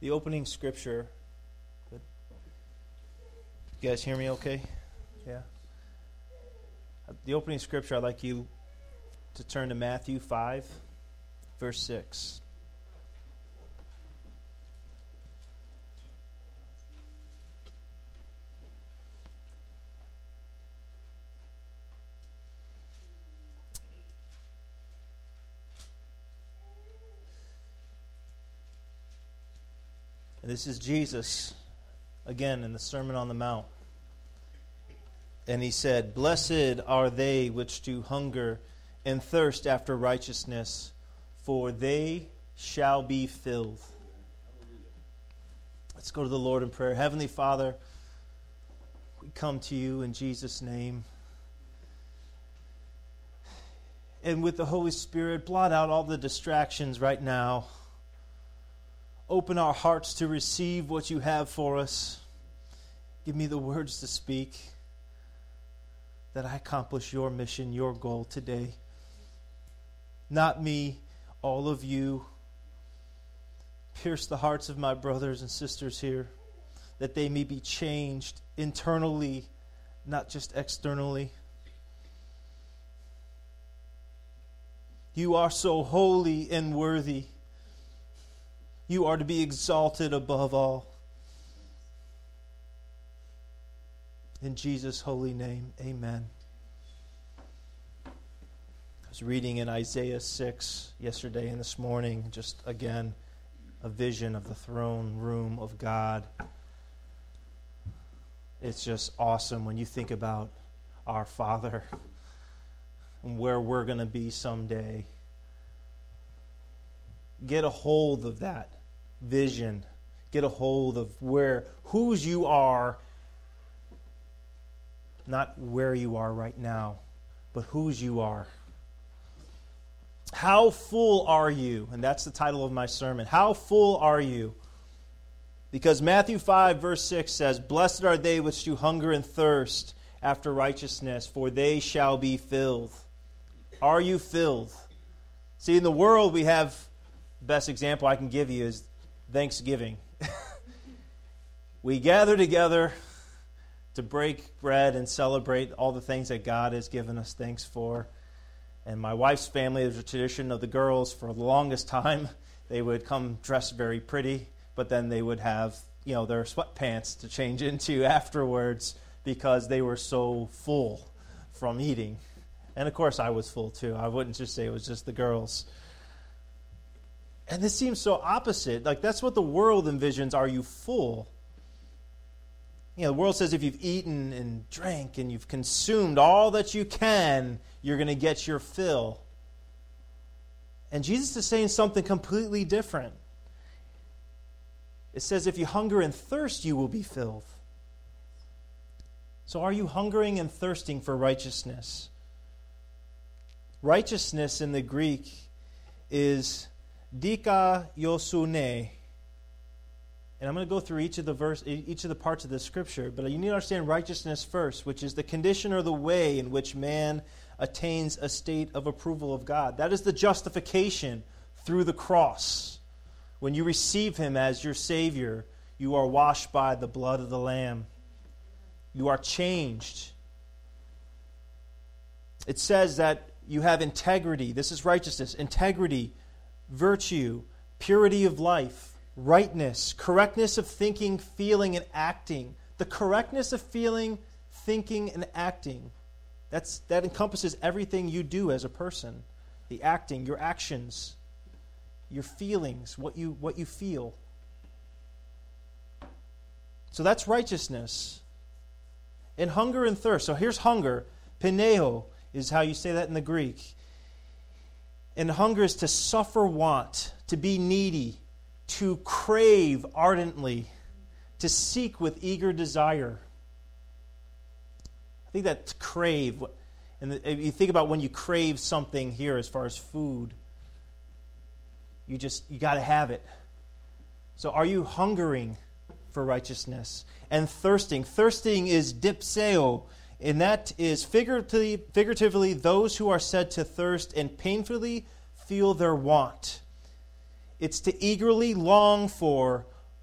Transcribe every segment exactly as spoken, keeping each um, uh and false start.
The opening scripture. Good. You guys hear me okay? Yeah. The opening scripture, I'd like you to turn to Matthew five, verse six. And this is Jesus, again, in the Sermon on the Mount. And he said, "Blessed are they which do hunger and thirst after righteousness, for they shall be filled." Let's go to the Lord in prayer. Heavenly Father, we come to you in Jesus' name. And with the Holy Spirit, blot out all the distractions right now. Open our hearts to receive what you have for us. Give me the words to speak, that I accomplish your mission, your goal today. Not me, all of you. Pierce the hearts of my brothers and sisters here, that they may be changed internally, not just externally. You are so holy and worthy. You are to be exalted above all. In Jesus' holy name, amen. I was reading in Isaiah six yesterday and this morning, just again, a vision of the throne room of God. It's just awesome when you think about our Father and where we're going to be someday. Get a hold of that vision. Get a hold of where, whose you are, not where you are right now, but whose you are. How full are you? And that's the title of my sermon. How full are you? Because Matthew five verse six says, "Blessed are they which do hunger and thirst after righteousness, for they shall be filled." Are you filled? See, in the world we have, the best example I can give you is Thanksgiving. We gather together to break bread and celebrate all the things that God has given us thanks for. And my wife's family, there's a tradition of the girls for the longest time. They would come dressed very pretty, but then they would have, you know, their sweatpants to change into afterwards because they were so full from eating. And of course I was full too. I wouldn't just say it was just the girls. And this seems so opposite. Like, that's what the world envisions. Are you full? You know, the world says if you've eaten and drank and you've consumed all that you can, you're going to get your fill. And Jesus is saying something completely different. It says if you hunger and thirst, you will be filled. So are you hungering and thirsting for righteousness? Righteousness in the Greek is dikaiosune. And I'm going to go through each of the verse, each of the parts of the scripture, but you need to understand righteousness first, which is the condition or the way in which man attains a state of approval of God. That is the justification through the cross. When you receive Him as your Savior, you are washed by the blood of the Lamb. You are changed. It says that you have integrity. This is righteousness. Integrity, virtue, purity of life, rightness, correctness of thinking, feeling, and acting. The correctness of feeling, thinking, and acting. That's, that encompasses everything you do as a person. The acting, your actions, your feelings, what you, what you feel. So that's righteousness. And hunger and thirst. So here's hunger. Pineo is how you say that in the Greek. And hunger is to suffer want, to be needy, to crave ardently, to seek with eager desire. I think that crave, and if you think about when you crave something here as far as food, you just, you got to have it. So are you hungering for righteousness? And thirsting. Thirsting is dipseo, and that is figuratively, figuratively those who are said to thirst and painfully feel their want. It's to eagerly long for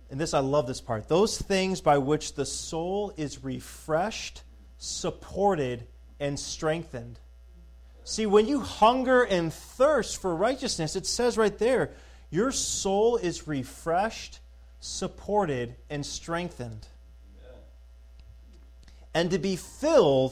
and this, I love this part, those things by which the soul is refreshed, supported, and strengthened. See, when you hunger and thirst for righteousness, it says right there, your soul is refreshed, supported, and strengthened. Amen. And to be filled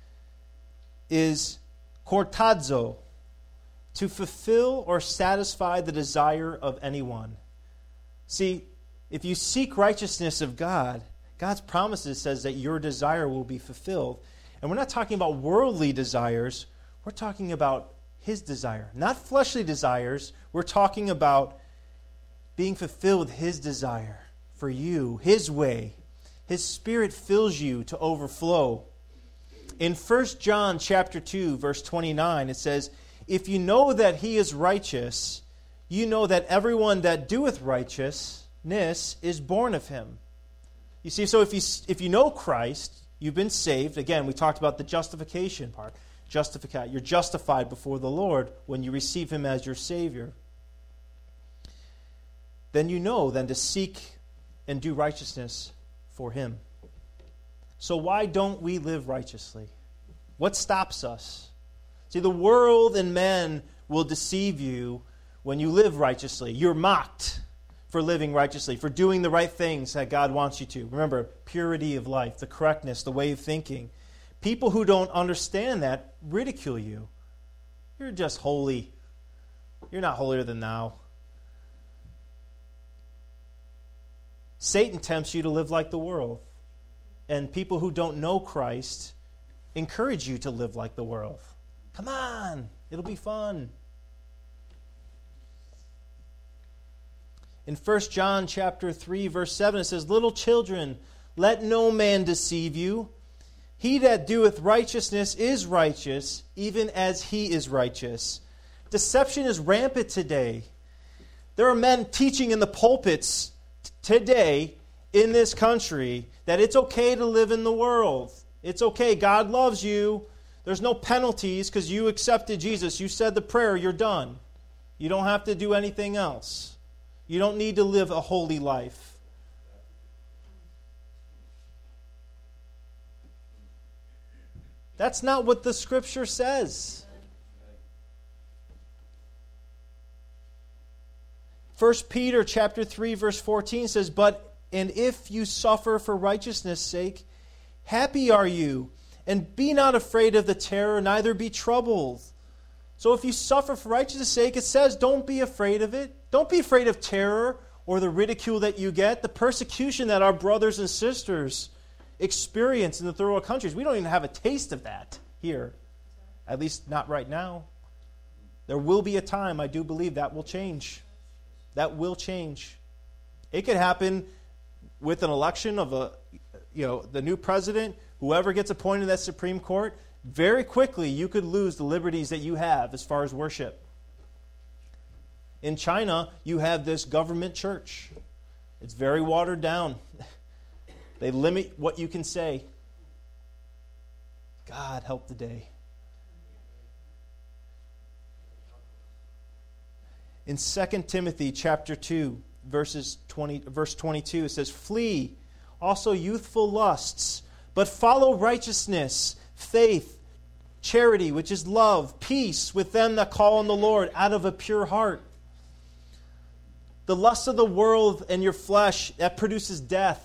is kortazo, to fulfill or satisfy the desire of anyone. See, if you seek righteousness of God, God's promises says that your desire will be fulfilled. And we're not talking about worldly desires. We're talking about His desire. Not fleshly desires. We're talking about being fulfilled with His desire for you, His way. His Spirit fills you to overflow. In First John chapter two, verse twenty-nine, it says, if you know that He is righteous, you know that everyone that doeth righteousness is born of Him. You see, so if you if you know Christ, you've been saved. Again, we talked about the justification part. Justified. You're justified before the Lord when you receive Him as your Savior. Then you know then to seek and do righteousness for Him. So why don't we live righteously? What stops us? See, the world and men will deceive you when you live righteously. You're mocked for living righteously, for doing the right things that God wants you to. Remember, purity of life, the correctness, the way of thinking. People who don't understand that ridicule you. You're just holy. You're not holier than thou. Satan tempts you to live like the world. And people who don't know Christ encourage you to live like the world. Come on, it'll be fun. In First John chapter three, verse seven, it says, little children, let no man deceive you. He that doeth righteousness is righteous, even as he is righteous. Deception is rampant today. There are men teaching in the pulpits t- today in this country that it's okay to live in the world. It's okay. God loves you. There's no penalties because you accepted Jesus. You said the prayer. You're done. You don't have to do anything else. You don't need to live a holy life. That's not what the Scripture says. First Peter chapter three, verse fourteen says, but and if you suffer for righteousness' sake, happy are you, and be not afraid of the terror, neither be troubled. So if you suffer for righteousness' sake, it says don't be afraid of it. Don't be afraid of terror or the ridicule that you get, the persecution that our brothers and sisters experience in the third world countries. We don't even have a taste of that here, at least not right now. There will be a time, I do believe, that will change. That will change. It could happen with an election of a, you know, the new president, whoever gets appointed to that Supreme Court. Very quickly, you could lose the liberties that you have as far as worship. In China, you have this government church. It's very watered down. They limit what you can say. God help the day. In Second Timothy chapter two, verses twenty, verse twenty-two, it says, flee also youthful lusts, but follow righteousness, faith, charity, which is love, peace with them that call on the Lord out of a pure heart. The lust of the world and your flesh, that produces death.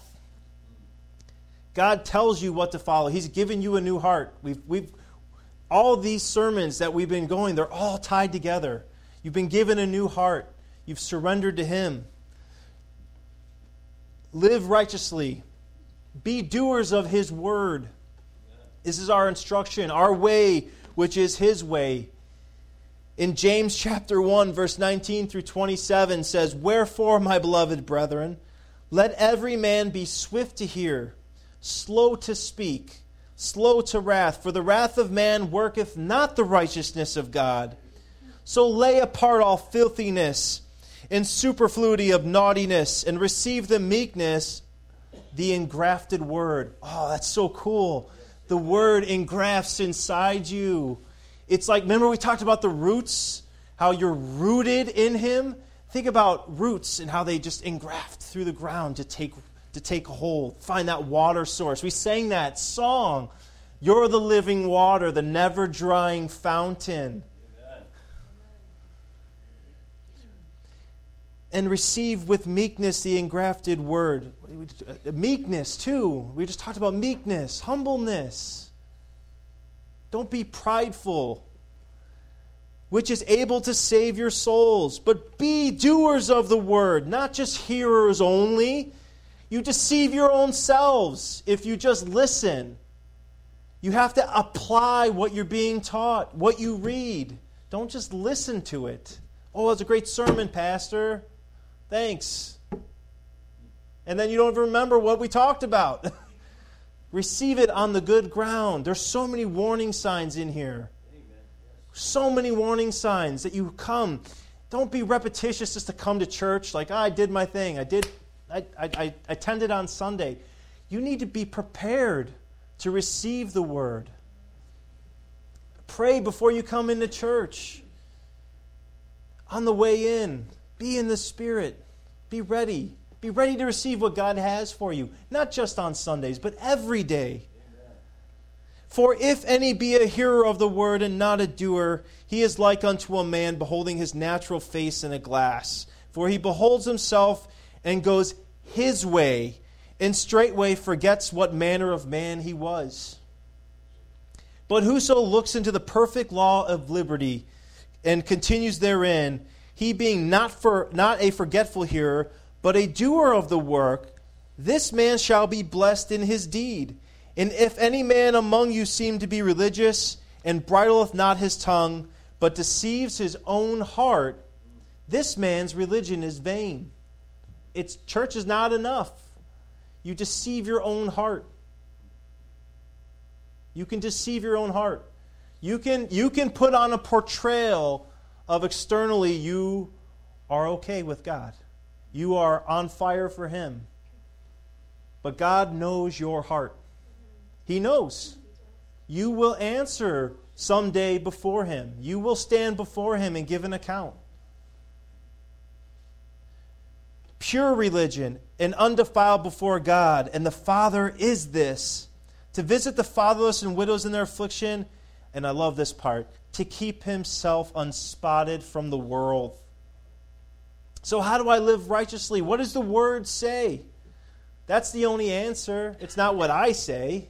God tells you what to follow. He's given you a new heart. We've, we've, all these sermons that we've been going, they're all tied together. You've been given a new heart. You've surrendered to Him. Live righteously. Be doers of His word. This is our instruction, our way, which is His way. In James chapter one, verse nineteen through twenty-seven says, wherefore, my beloved brethren, let every man be swift to hear, slow to speak, slow to wrath, for the wrath of man worketh not the righteousness of God. So lay apart all filthiness and superfluity of naughtiness, and receive the meekness, the engrafted word. Oh, that's so cool. The word engrafts inside you. It's like, remember we talked about the roots, how you're rooted in Him? Think about roots and how they just engraft through the ground to take to take hold, find that water source. We sang that song, "You're the living water, the never-drying fountain." Amen. And receive with meekness the engrafted word. Meekness, too. We just talked about meekness, humbleness. Don't be prideful, which is able to save your souls. But be doers of the word, not just hearers only. You deceive your own selves if you just listen. You have to apply what you're being taught, what you read. Don't just listen to it. "Oh, that's a great sermon, Pastor. Thanks." And then you don't even remember what we talked about. Receive it on the good ground. There's so many warning signs in here. So many warning signs that you come. Don't be repetitious just to come to church. Like, oh, I did my thing. I did. I, I, I attended on Sunday. You need to be prepared to receive the word. Pray before you come into church. On the way in, be in the Spirit. Be ready. Be ready to receive what God has for you. Not just on Sundays, but every day. For if any be a hearer of the word and not a doer, he is like unto a man beholding his natural face in a glass. For he beholds himself and goes his way, and straightway forgets what manner of man he was. But whoso looks into the perfect law of liberty and continues therein, he being not for not a forgetful hearer, but a doer of the work, this man shall be blessed in his deed. And if any man among you seem to be religious, and bridleth not his tongue, but deceives his own heart, this man's religion is vain. It's church is not enough. You deceive your own heart. You can deceive your own heart. You can, you can put on a portrayal of externally you are okay with God. You are on fire for Him. But God knows your heart. He knows. You will answer someday before Him. You will stand before Him and give an account. Pure religion and undefiled before God, and the Father is this, to visit the fatherless and widows in their affliction, and I love this part, to keep himself unspotted from the world. So how do I live righteously? What does the Word say? That's the only answer. It's not what I say.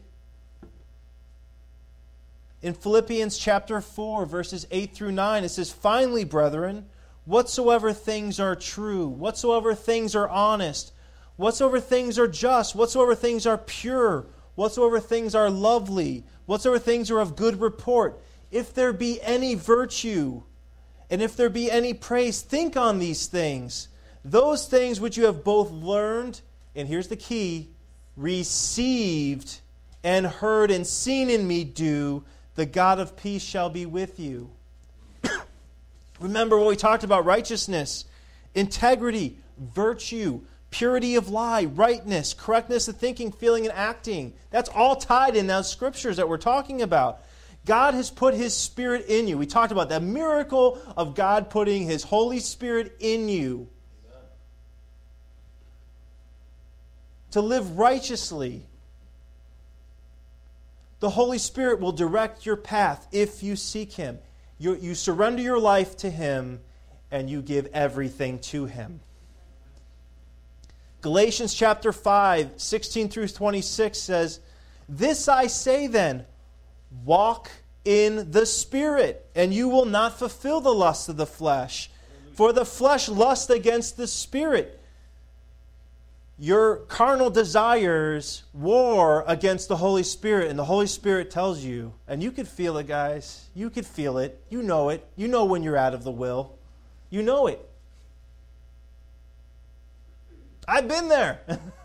In Philippians chapter four, verses eight through nine, it says, Finally, brethren, whatsoever things are true, whatsoever things are honest, whatsoever things are just, whatsoever things are pure, whatsoever things are lovely, whatsoever things are of good report, if there be any virtue, and if there be any praise, think on these things. Those things which you have both learned, and here's the key, received and heard and seen in me do, the God of peace shall be with you. Remember what we talked about, righteousness, integrity, virtue, purity of lie, rightness, correctness of thinking, feeling, and acting. That's all tied in those scriptures that we're talking about. God has put His Spirit in you. We talked about that miracle of God putting His Holy Spirit in you. Amen. To live righteously. The Holy Spirit will direct your path if you seek Him. You, you surrender your life to Him and you give everything to Him. Galatians chapter five, sixteen through twenty-six says, This I say then, walk in the Spirit, and you will not fulfill the lust of the flesh. For the flesh lusts against the Spirit. Your carnal desires war against the Holy Spirit, and the Holy Spirit tells you, and you could feel it, guys. You could feel it. You know it. You know when you're out of the will. You know it. I've been there.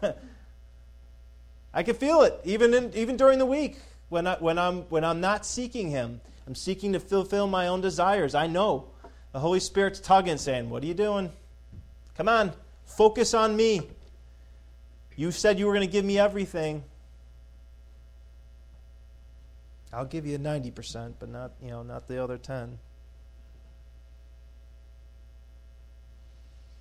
I can feel it, even in, even during the week when I when I'm when I'm not seeking Him. I'm seeking to fulfill my own desires. I know the Holy Spirit's tugging, saying, "What are you doing? Come on, focus on me. You said you were going to give me everything. I'll give you ninety percent, but not you know not the other ten."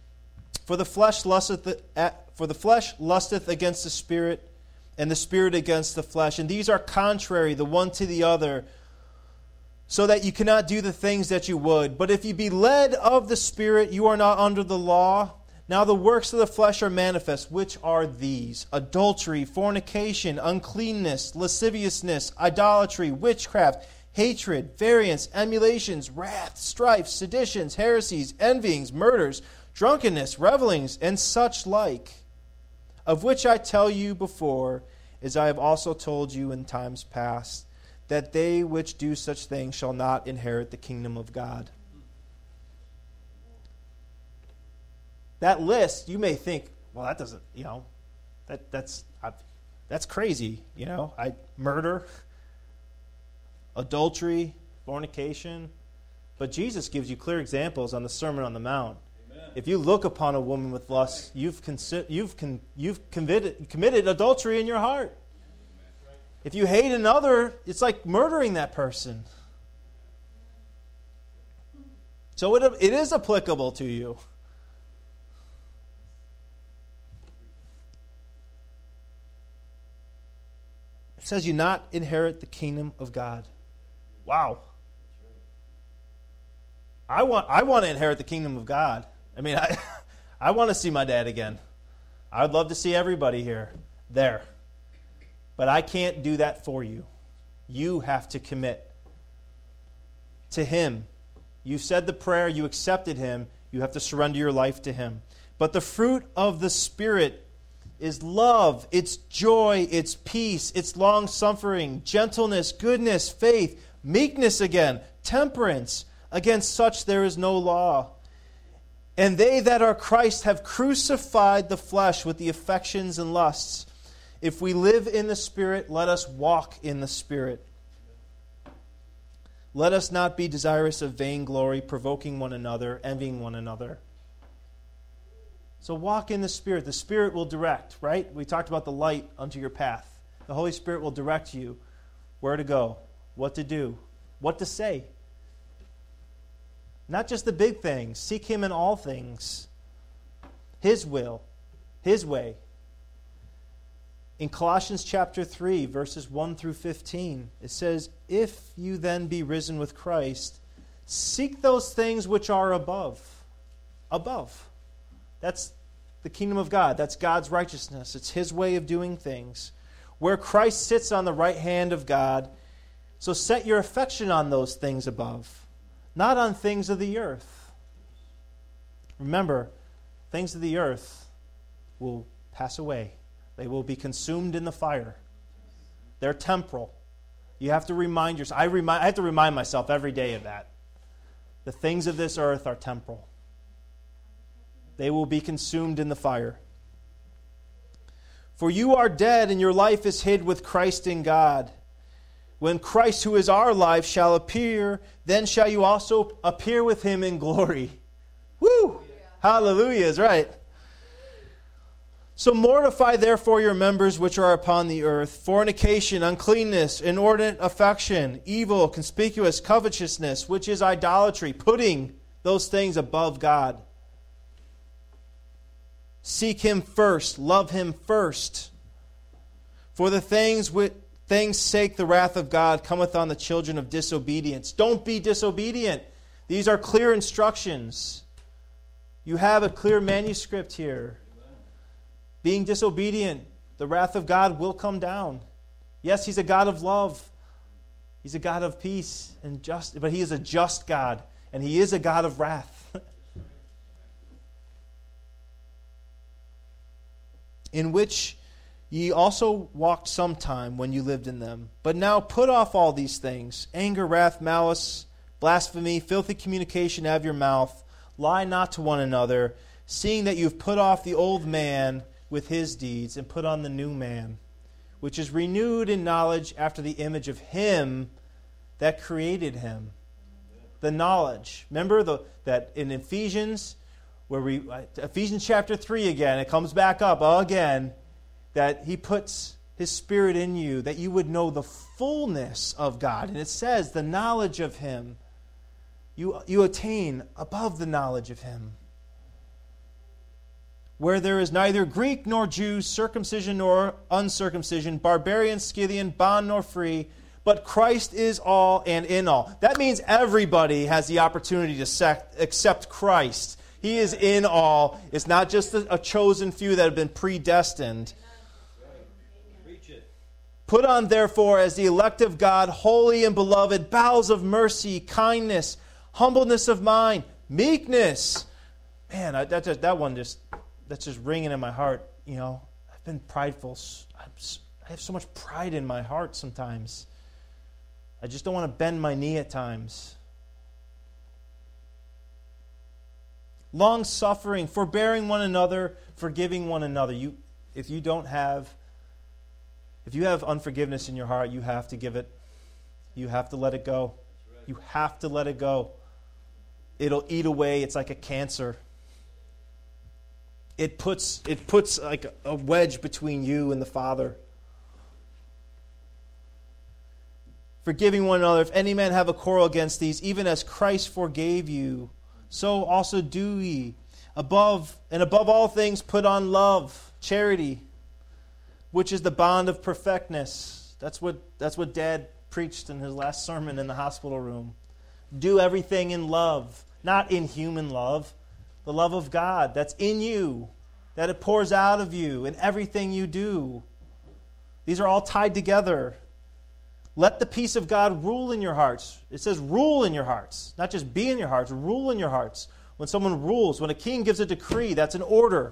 For the flesh lusteth at, for the flesh lusteth against the Spirit, and the Spirit against the flesh. And these are contrary the one to the other, so that you cannot do the things that you would. But if you be led of the Spirit, you are not under the law. Now the works of the flesh are manifest, which are these: adultery, fornication, uncleanness, lasciviousness, idolatry, witchcraft, hatred, variance, emulations, wrath, strife, seditions, heresies, envyings, murders, drunkenness, revelings, and such like, of which I tell you before, as I have also told you in times past, that they which do such things shall not inherit the kingdom of God. That list, you may think, well, that doesn't, you know, that that's I, that's crazy, you know. I murder, adultery, fornication, but Jesus gives you clear examples on the Sermon on the Mount. If you look upon a woman with lust, you've consi- you've con- you've committed committed adultery in your heart. If you hate another, it's like murdering that person. So it it is applicable to you. It says you not inherit the kingdom of God. Wow. I want I want to inherit the kingdom of God. I mean, I I want to see my dad again. I'd love to see everybody here, there. But I can't do that for you. You have to commit to Him. You said the prayer, you accepted Him, you have to surrender your life to Him. But the fruit of the Spirit is love, it's joy, it's peace, it's long-suffering, gentleness, goodness, faith, meekness again, temperance. Against such there is no law. And they that are Christ have crucified the flesh with the affections and lusts. If we live in the Spirit, let us walk in the Spirit. Let us not be desirous of vainglory, provoking one another, envying one another. So walk in the Spirit. The Spirit will direct, right? We talked about the light unto your path. The Holy Spirit will direct you where to go, what to do, what to say. Not just the big things. Seek Him in all things. His will. His way. In Colossians chapter three, verses one through fifteen, it says, if you then be risen with Christ, seek those things which are above. Above. That's the kingdom of God. That's God's righteousness. It's His way of doing things. Where Christ sits on the right hand of God. So set your affection on those things above, not on things of the earth. Remember, things of the earth will pass away. They will be consumed in the fire. They're temporal. You have to remind yourself. I, remind, I have to remind myself every day of that. The things of this earth are temporal. They will be consumed in the fire. For you are dead, and your life is hid with Christ in God. When Christ, who is our life, shall appear, then shall you also appear with Him in glory. Woo! Yeah. Hallelujah is right. So mortify therefore your members which are upon the earth: fornication, uncleanness, inordinate affection, evil, conspicuous covetousness, which is idolatry, putting those things above God. Seek Him first, love Him first. For the things which things' sake the wrath of God cometh on the children of disobedience. Don't be disobedient. These are clear instructions. You have a clear manuscript here. Being disobedient, the wrath of God will come down. Yes, He's a God of love. He's a God of peace and just, but He is a just God, and He is a God of wrath. In which ye also walked sometime when you lived in them. But now put off all these things: anger, wrath, malice, blasphemy, filthy communication out of your mouth. Lie not to one another, seeing that you have put off the old man with his deeds, and put on the new man, which is renewed in knowledge after the image of Him that created him. The knowledge. Remember the, that in Ephesians, where we Ephesians chapter three again, it comes back up again, that He puts His Spirit in you, that you would know the fullness of God. And it says the knowledge of Him. You, you attain above the knowledge of Him. where there is neither Greek nor Jew, circumcision nor uncircumcision, barbarian, Scythian, bond nor free, but Christ is all and in all. That means everybody has the opportunity to sec- accept Christ. He is in all. It's not just a, a chosen few that have been predestined. Put on, therefore, as the elect of God, holy and beloved, bowels of mercy, kindness, humbleness of mind, meekness. Man, I, that, just, that one just, that's just ringing in my heart. You know, I've been prideful. I'm, I have so much pride in my heart sometimes. I just don't want to bend my knee at times. Long-suffering, forbearing one another, forgiving one another. You, if you don't have, if you have unforgiveness in your heart, you have to give it. You have to let it go. You have to let it go. It'll eat away. It's like a cancer. It puts it puts like a wedge between you and the Father. Forgiving one another. If any man have a quarrel against these, even as Christ forgave you, so also do ye. Above and above all things, put on love, charity, which is the bond of perfectness. That's what that's what Dad preached in his last sermon in the hospital room. Do everything in love, not in human love. The love of God that's in you, that it pours out of you in everything you do. These are all tied together. Let the peace of God rule in your hearts. It says rule in your hearts, not just be in your hearts, rule in your hearts. When someone rules, when a king gives a decree, that's an order.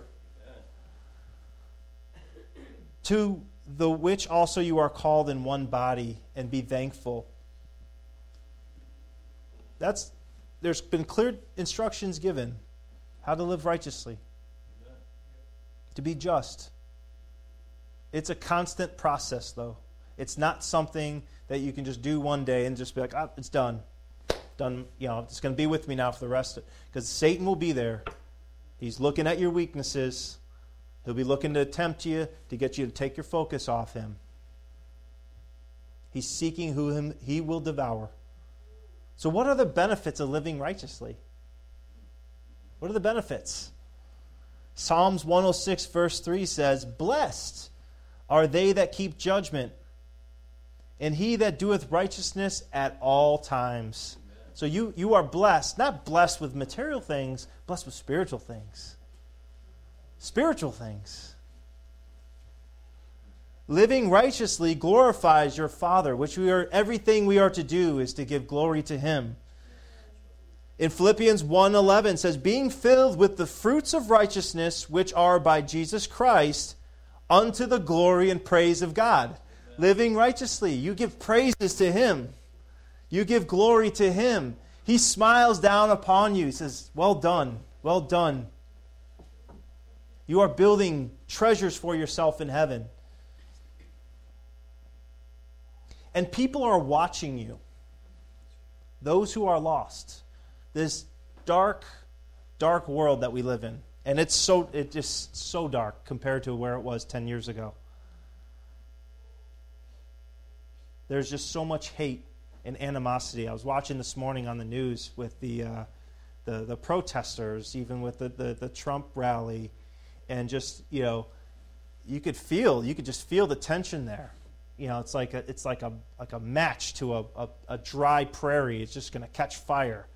To the which also you are called in one body, and be thankful. That's there's been clear instructions given how to live righteously, to be just. It's a constant process, though. It's not something that you can just do one day and just be like, oh, it's done. Done, you know, it's going to be with me now for the rest of it. Because Satan will be there. He's looking at your weaknesses. He'll be looking to tempt you, to get you to take your focus off him. He's seeking who him he will devour. So what are the benefits of living righteously? What are the benefits? Psalms one oh six verse three says, blessed are they that keep judgment, and he that doeth righteousness at all times. Amen. So you, you are blessed, not blessed with material things, blessed with spiritual things. Spiritual things. Living righteously glorifies your Father, which we are, everything we are to do is to give glory to him. In Philippians one eleven says, being filled with the fruits of righteousness, which are by Jesus Christ, unto the glory and praise of God. Amen. Living righteously. You give praises to him. You give glory to him. He smiles down upon you. He says, well done, well done. You are building treasures for yourself in heaven. And people are watching you. Those who are lost. This dark, dark world that we live in. And it's so it's just so dark compared to where it was ten years ago. There's just so much hate and animosity. I was watching this morning on the news with the uh, the, the protesters, even with the, the, the Trump rally, and just, you know, you could feel, you could just feel the tension there. You know, it's like a, it's like a like a match to a, a, a dry prairie. It's just going to catch fire.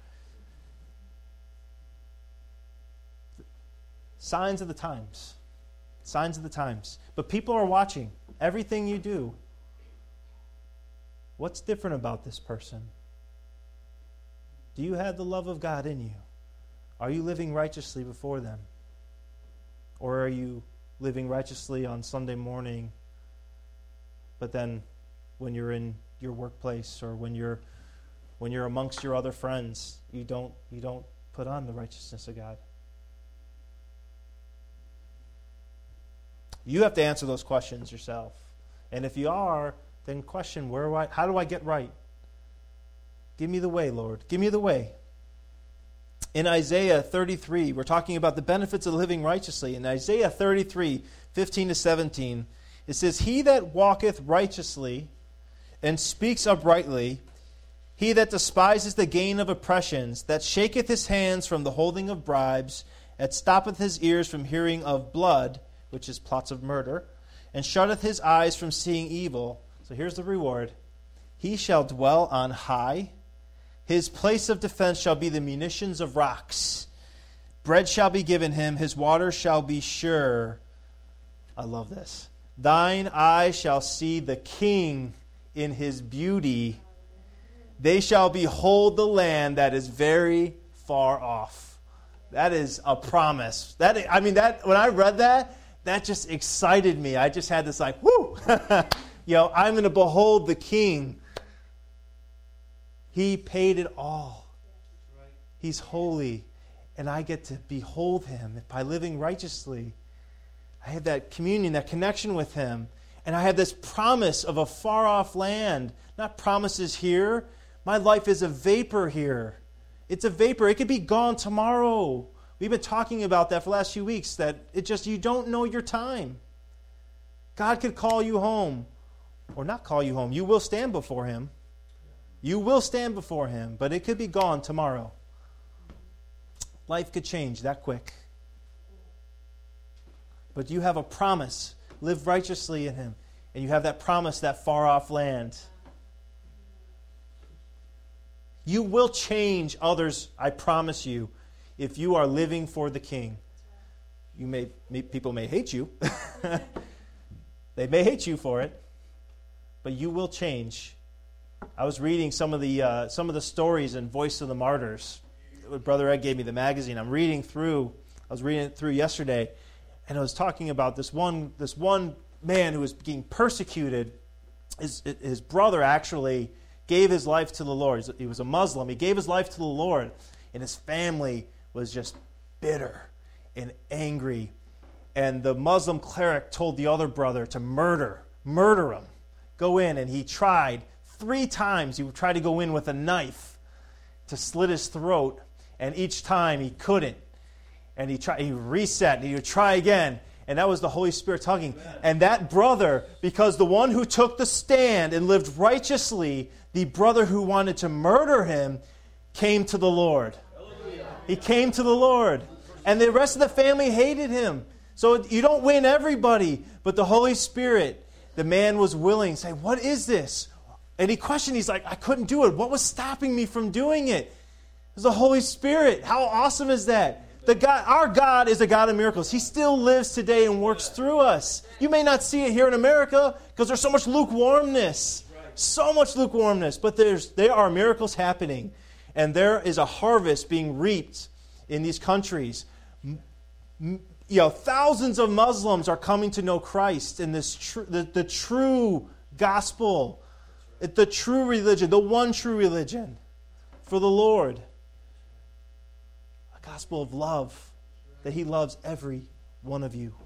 Signs of the times. Signs of the times. But people are watching everything you do. What's different about this person? Do you have the love of God in you? Are you living righteously before them? Or are you living righteously on Sunday morning, but then when you're in your workplace or when you're when you're amongst your other friends, you don't you don't put on the righteousness of God? You have to answer those questions yourself. And if you are, then question, where do I, how do I get right? Give me the way, Lord. Give me the way. In Isaiah thirty-three, we're talking about the benefits of living righteously. In Isaiah thirty-three, fifteen to seventeen, it says, he that walketh righteously and speaks uprightly, he that despises the gain of oppressions, that shaketh his hands from the holding of bribes, that stoppeth his ears from hearing of blood, which is plots of murder, and shutteth his eyes from seeing evil. So here's the reward. He shall dwell on high. His place of defense shall be the munitions of rocks. Bread shall be given him. His water shall be sure. I love this. Thine eye shall see the King in his beauty. They shall behold the land that is very far off. That is a promise. That I mean, that when I read that, that just excited me. I just had this like, whoo! You know, I'm going to behold the King. He paid it all. He's holy. And I get to behold him by living righteously. I have that communion, that connection with him. And I have this promise of a far-off land. Not promises here. My life is a vapor here. It's a vapor. It could be gone tomorrow. We've been talking about that for the last few weeks, that it just, you don't know your time. God could call you home, or not call you home. You will stand before him. You will stand before him, but it could be gone tomorrow. Life could change that quick. But you have a promise. Live righteously in him. And you have that promise, that far-off land. You will change others, I promise you, if you are living for the King. You may, people may hate you. They may hate you for it. But you will change. I was reading some of the uh, some of the stories in Voice of the Martyrs. Brother Ed gave me the magazine. I'm reading through. I was reading it through yesterday, and I was talking about this one this one man who was being persecuted. His his brother actually gave his life to the Lord. He was a Muslim. He gave his life to the Lord, and his family was just bitter and angry. And the Muslim cleric told the other brother to murder, murder him. Go in, and he tried three times. He tried to go in with a knife to slit his throat, and each time he couldn't. And he tried. He reset, and he would try again. And that was the Holy Spirit talking. And that brother, because the one who took the stand and lived righteously, the brother who wanted to murder him, came to the Lord. He came to the Lord. And the rest of the family hated him. So you don't win everybody, but the Holy Spirit, the man was willing to say, what is this? And he questioned, he's like, I couldn't do it. What was stopping me from doing it? It was the Holy Spirit. How awesome is that? The God, our God is a God of miracles. He still lives today and works through us. You may not see it here in America because there's so much lukewarmness. So much lukewarmness. But there's there are miracles happening. And there is a harvest being reaped in these countries. You know, thousands of Muslims are coming to know Christ in this tr- the, the true gospel. The true religion, the one true religion for the Lord. A gospel of love, that he loves every one of you.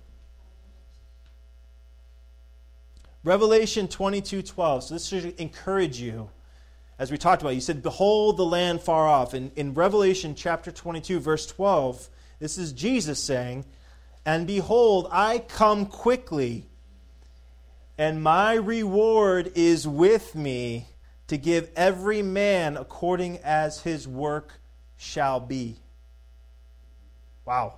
Revelation twenty-two twelve. So this should encourage you. As we talked about, you said, behold the land far off. And in Revelation chapter twenty-two, verse twelve, this is Jesus saying, and behold, I come quickly, and my reward is with me to give every man according as his work shall be. Wow.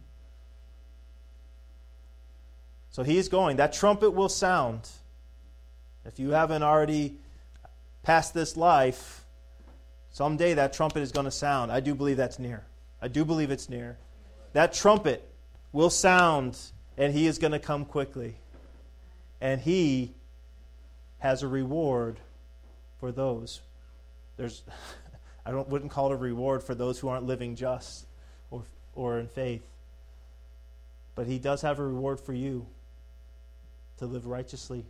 So he's going. That trumpet will sound. If you haven't already passed this life, someday that trumpet is going to sound. I do believe that's near. I do believe it's near. That trumpet will sound, and he is going to come quickly. And he has a reward for those. There's, I don't wouldn't call it a reward for those who aren't living just or or in faith. But he does have a reward for you to live righteously.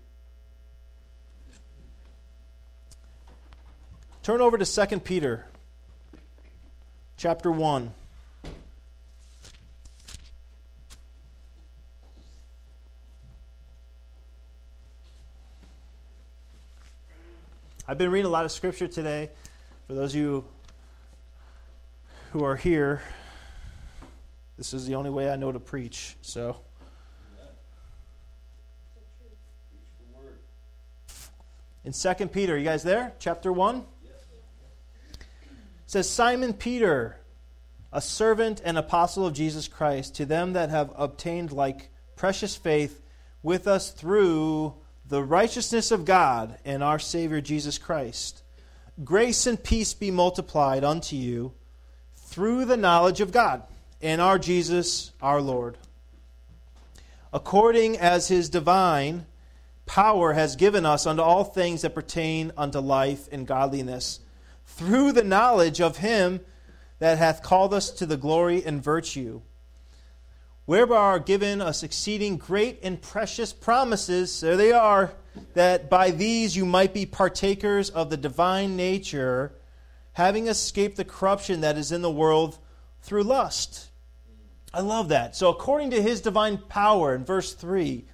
Turn over to Second Peter chapter one. I've been reading a lot of scripture today. For those of you who are here, this is the only way I know to preach. So, in Second Peter, you guys there? Chapter one? It says, Simon Peter, a servant and apostle of Jesus Christ, to them that have obtained like precious faith with us through the righteousness of God and our Savior Jesus Christ. Grace and peace be multiplied unto you through the knowledge of God and our Jesus our Lord, according as his divine power has given us unto all things that pertain unto life and godliness, through the knowledge of him that hath called us to the glory and virtue, whereby are given us exceeding great and precious promises, there they are, that by these you might be partakers of the divine nature, having escaped the corruption that is in the world through lust. I love that. So according to his divine power, in verse three,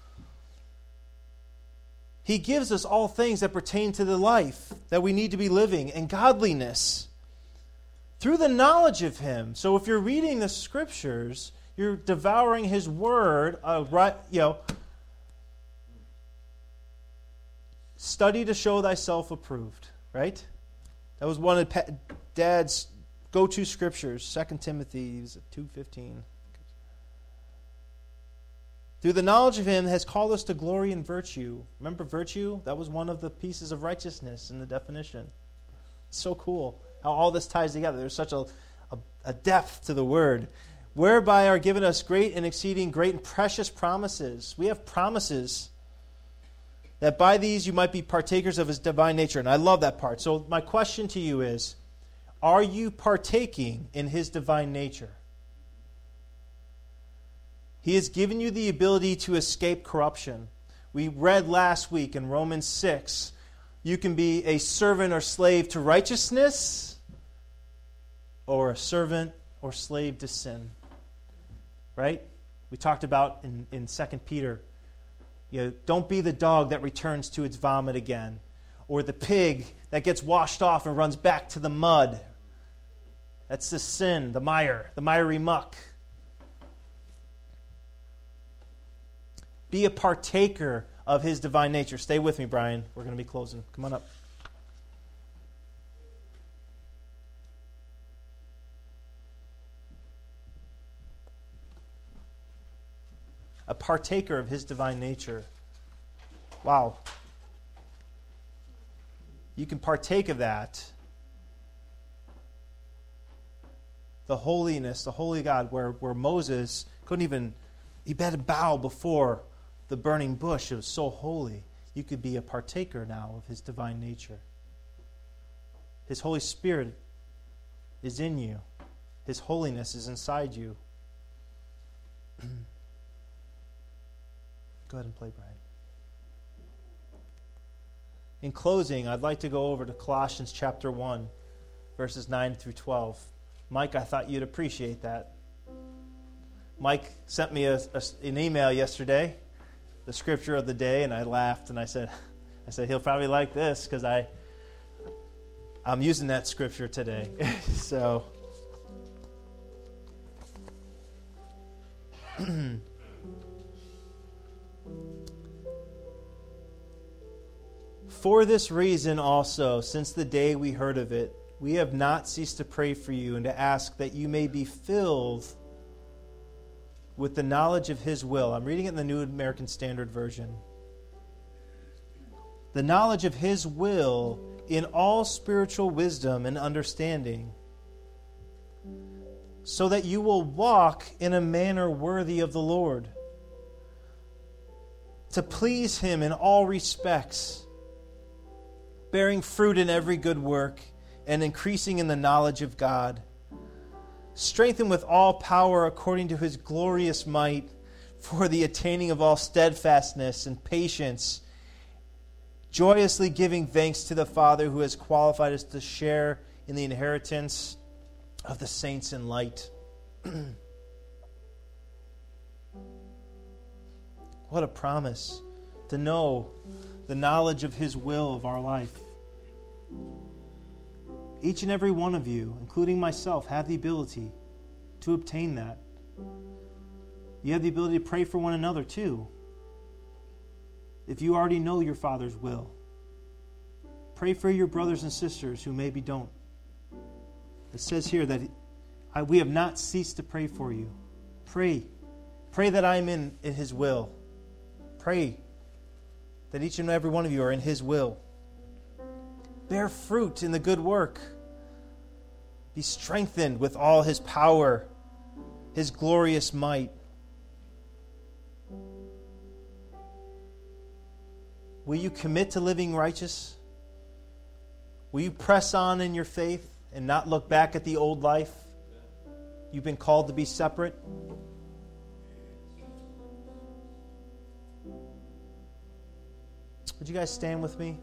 he gives us all things that pertain to the life that we need to be living and godliness through the knowledge of him. So if you're reading the scriptures, you're devouring his word, uh, right, you know, study to show thyself approved, right? That was one of Dad's go-to scriptures, Second Timothy two fifteen. Through the knowledge of him has called us to glory and virtue. Remember virtue? That was one of the pieces of righteousness in the definition. It's so cool how all this ties together. There's such a, a, a depth to the word. Whereby are given us great and exceeding great and precious promises. We have promises that by these you might be partakers of his divine nature. And I love that part. So my question to you is, are you partaking in his divine nature? He has given you the ability to escape corruption. We read last week in Romans six, you can be a servant or slave to righteousness or a servant or slave to sin. Right? We talked about in, in Second Peter, you know, don't be the dog that returns to its vomit again, or the pig that gets washed off and runs back to the mud. That's the sin, the mire, the miry muck. Be a partaker of his divine nature. Stay with me, Brian. We're going to be closing. Come on up. A partaker of his divine nature. Wow. You can partake of that. The holiness, the holy God, where, where Moses couldn't even, he had to bow before the burning bush. It was so holy. You could be a partaker now of his divine nature. His Holy Spirit is in you. His holiness is inside you. Go ahead and play, Brian. In closing, I'd like to go over to Colossians chapter one, verses nine through twelve. Mike, I thought you'd appreciate that. Mike sent me a, a, an email yesterday, the scripture of the day, and I laughed and I said, I said he'll probably like this because I, I'm using that scripture today. So, for this reason also, since the day we heard of it, we have not ceased to pray for you and to ask that you may be filled with the knowledge of his will. I'm reading it in the New American Standard Version. The knowledge of his will in all spiritual wisdom and understanding, so that you will walk in a manner worthy of the Lord, to please him in all respects, bearing fruit in every good work, and increasing in the knowledge of God, strengthened with all power according to his glorious might, for the attaining of all steadfastness and patience, joyously giving thanks to the Father who has qualified us to share in the inheritance of the saints in light. What a promise to know the knowledge of his will of our life. Each and every one of you, including myself, have the ability to obtain that. You have the ability to pray for one another too. If you already know your Father's will, pray for your brothers and sisters who maybe don't. It says here that I, we have not ceased to pray for you. Pray. Pray that I am in, in His will. Pray that each and every one of you are in His will. Bear fruit in the good work. Be strengthened with all His power, His glorious might. Will you commit to living righteous? Will you press on in your faith and not look back at the old life? You've been called to be separate. Would you guys stand with me?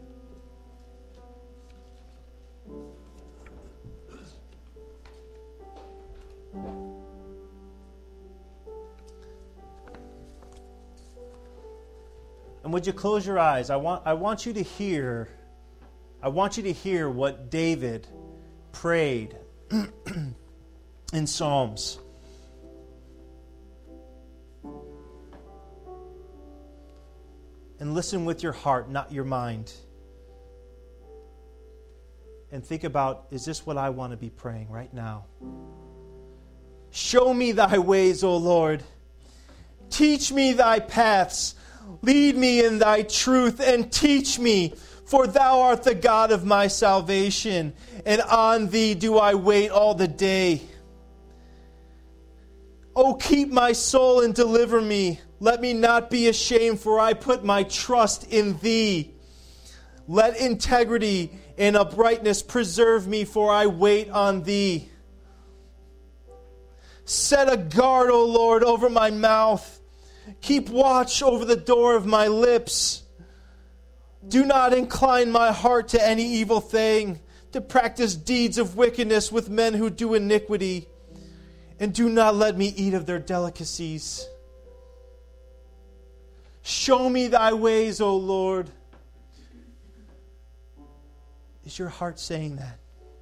And would you close your eyes? I want, I want you to hear, I want you to hear what David prayed in Psalms. And listen with your heart, not your mind. And think about, is this what I want to be praying right now? Show me thy ways, O Lord. Teach me thy paths. Lead me in thy truth and teach me, for thou art the God of my salvation, and on thee do I wait all the day. O keep my soul and deliver me. Let me not be ashamed, for I put my trust in thee. Let integrity and uprightness preserve me, for I wait on thee. Set a guard, O Lord, over my mouth. Keep watch over the door of my lips. Do not incline my heart to any evil thing, to practice deeds of wickedness with men who do iniquity. And do not let me eat of their delicacies. Show me thy ways, O Lord. Is your heart saying that?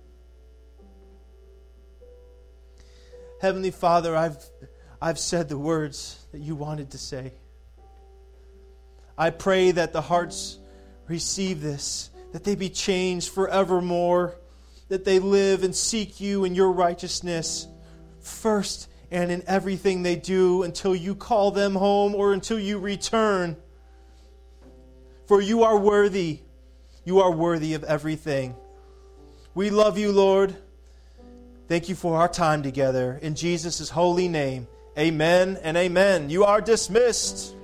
Heavenly Father, I've, I've said the words that you wanted to say. I pray that the hearts receive this, that they be changed forevermore, that they live and seek you in your righteousness first and in everything they do until you call them home or until you return. For you are worthy. You are worthy of everything. We love you, Lord. Thank you for our time together. In Jesus' holy name, amen and amen. You are dismissed.